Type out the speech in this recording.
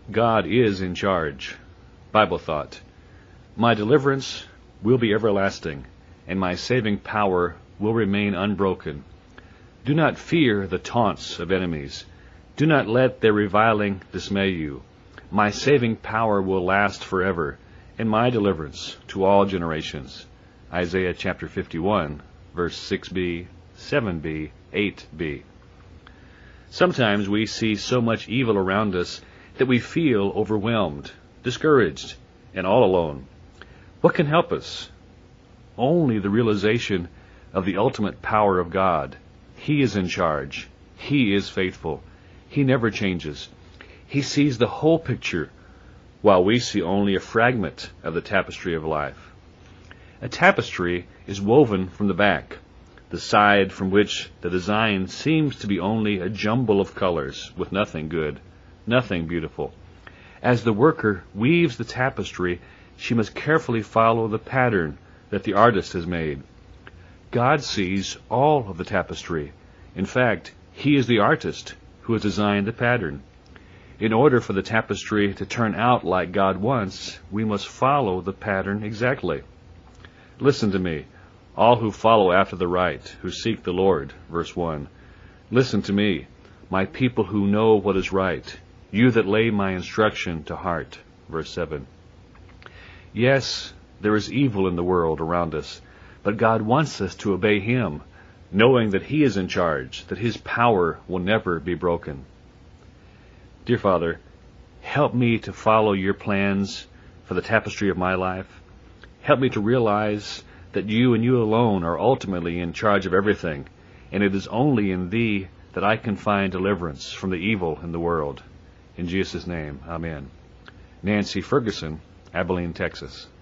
God is in charge. Bible thought. My deliverance will be everlasting, and my saving power will remain unbroken. Do not fear the taunts of enemies. Do not let their reviling dismay you. My saving power will last forever, and my deliverance to all generations. Isaiah chapter 51, verse 6b, 7b, 8b. Sometimes we see so much evil around us that we feel overwhelmed, discouraged, and all alone. What can help us? Only the realization of the ultimate power of God. He is in charge. He is faithful. He never changes. He sees the whole picture, while we see only a fragment of the tapestry of life. A tapestry is woven from the back, the side from which the design seems to be only a jumble of colors with nothing good, nothing beautiful. As the worker weaves the tapestry, she must carefully follow the pattern that the artist has made. God sees all of the tapestry. In fact, He is the artist who has designed the pattern. In order for the tapestry to turn out like God wants, we must follow the pattern exactly. Listen to me, all who follow after the right, who seek the Lord. Verse 1. Listen to me, my people who know what is right, you that lay my instruction to heart. Verse 7. Yes, there is evil in the world around us, but God wants us to obey Him, knowing that He is in charge, that His power will never be broken. Dear Father, help me to follow your plans for the tapestry of my life. Help me to realize that you and you alone are ultimately in charge of everything, and it is only in Thee that I can find deliverance from the evil in the world. In Jesus' name, amen. Nancy Ferguson, Abilene, Texas.